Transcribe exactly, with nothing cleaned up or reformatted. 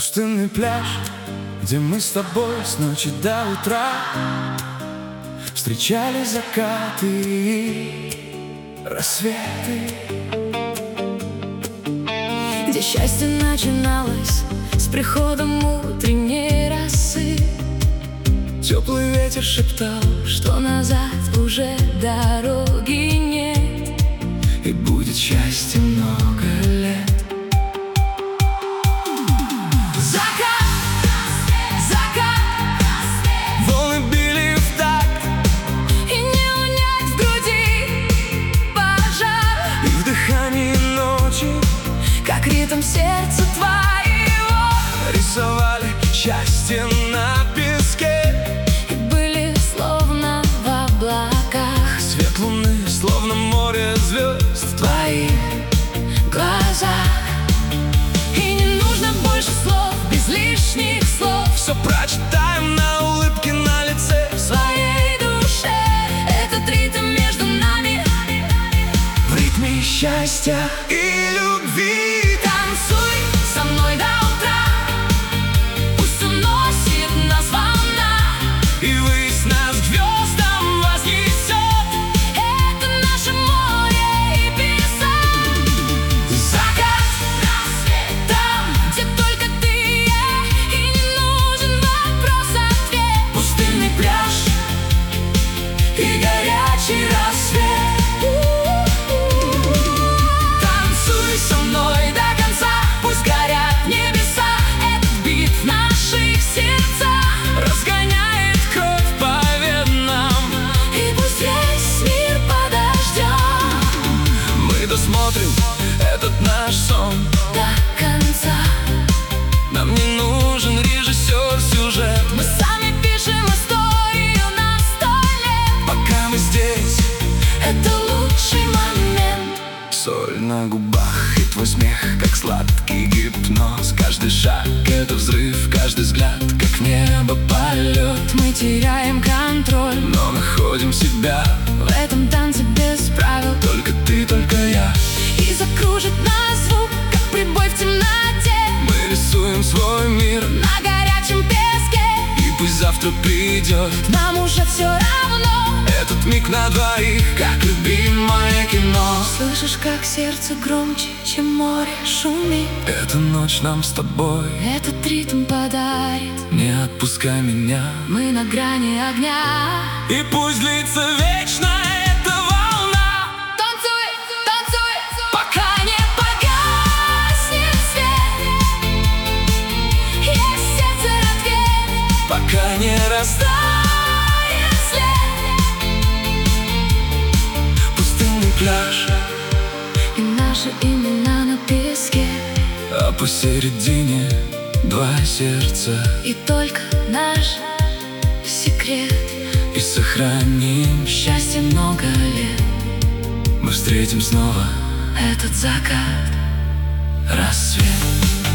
Пустынный пляж, где мы с тобой с ночи до утра встречали закаты и рассветы, где счастье начиналось с приходом утренней росы. Теплый ветер шептал, что назад уже дороги нет, и будет счастье много лет. Закат, закат, волны били в такт, и не унять в груди пожар, и в дыхании ночи, как ритм сердца твоего, рисовали счастье на песке. и были словно в облаках Свет луны, словно море звезд в твоих глазах. И не нужно больше слов, без лишних слов, все прочитаем на улыбке на лице. в своей душе этот ритм между нами, В ритме счастья и любви. танцуй со мной до утра, пусть уносит нас волна, И высь нас к звездам вознесет. это наше море и песок. Закат, Там, где только ты и я, и не нужен вопрос-ответ. пустынный пляж и горячий рассвет. Танцуй со мной до конца, пусть горят небеса. Этот бит в наших сердцах Разгоняет кровь по венам. и пусть весь мир подождет Мы досмотрим этот наш сон. до конца. Нам не нужен режиссер, сюжет. Мы сами пишем историю на сто лет. Пока мы здесь, Это лучший момент. соль на губах и твой смех, как сладкий гипноз. Каждый шаг — это взрыв, каждый взгляд, как в небо полет. Мы теряем контроль Но находим себя, в этом танце без правил, только ты, только я. и закружит нас звук, как прибой в темноте, Мы рисуем свой мир, на горячем песке. и пусть завтра придет Нам уже все равно. этот миг на двоих, как любимое кино. Слышишь, как сердце громче, чем море шумит. Эта ночь нам с тобой, Этот ритм подарит. не отпускай меня. Мы на грани огня. И пусть длится вечно эта волна, Танцуй, танцуй, пока не погаснет свет. Есть сердце ответ, пока не растает след. пустынный пляж, И наши имена на песке, а посередине два сердца. и только наш секрет. И сохраним, Счастье много лет. мы встретим снова Этот закат, рассвет.